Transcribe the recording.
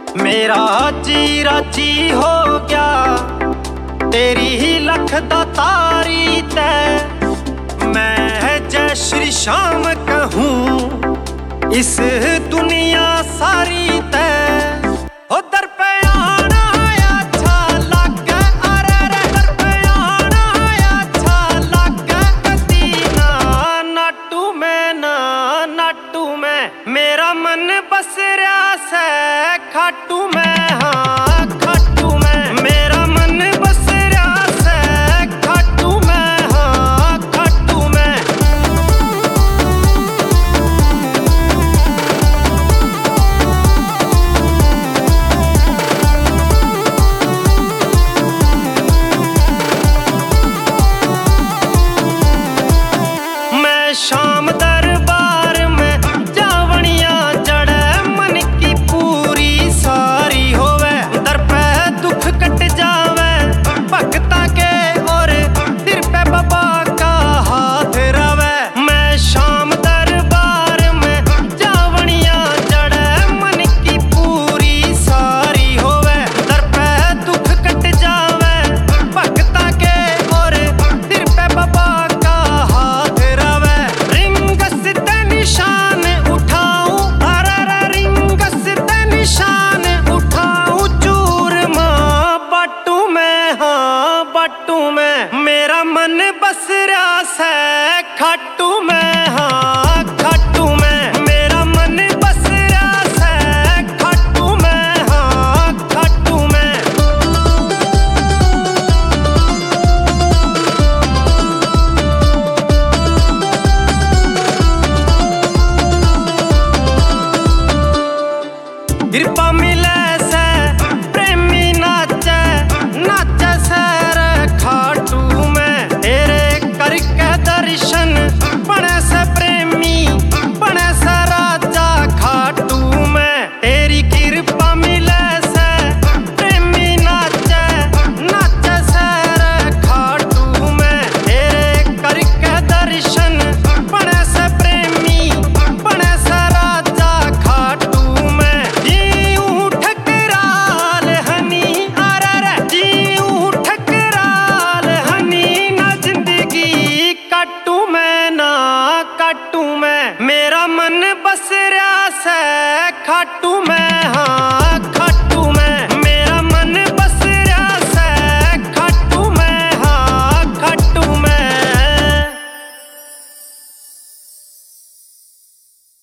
मेरा जी राजी हो गया तेरी ही लख दा तारी तै। मैं जय श्री श्याम कहूँ इस दुनिया सारी तै। दर पे आना अच्छा लागे, अरे रे दर पे आना अच्छा लागे। कदीना नाटू में मेरा मन बस रहा से खाटू में। हाँ खाटू में मेरा मन बस रहा से खाटू में। हाँ खाटू में। मैं शाम दरबार में जावनिया जड़े मन की पूरी सारी होवे। दर पे दुख कट जावे भक्ता के और सिर पे बाबा का हाथ रवे। मैं शाम दरबार में जावनिया जड़े मन की पूरी सारी होवे। दर पे दुख कट जावे भक्ता के और सिर पे बाबा का हाथ रवे। रिंगस ते निशान उठाऊं, अरे रिंगस ते निशान उठाऊं। चूरमा बाटू में, हाँ बाटू में मेरा मन बस रहा से खाटू में। हाँ खाटू में मेरा मन बस रहा से खाटू में। हाँ खाटू में। कृपा मिले से प्रेमी नाचे, नाचे सर खाटू में। तेरे करके दर्शन बने से प्रेमी बने से राजा खाटू में। तेरी कृपा मिले से प्रेमी नाचे, नाचे सर खाटू में। तेरे करके दर्शन बने से प्रेमी बने से राजा खाटू में। जीऊं ठकराल हनी, अरे रे जीऊं ठकराल हनी। ना जिंदगी काटू में, ना काटू में मेरा मन बस रहा से खाटू में।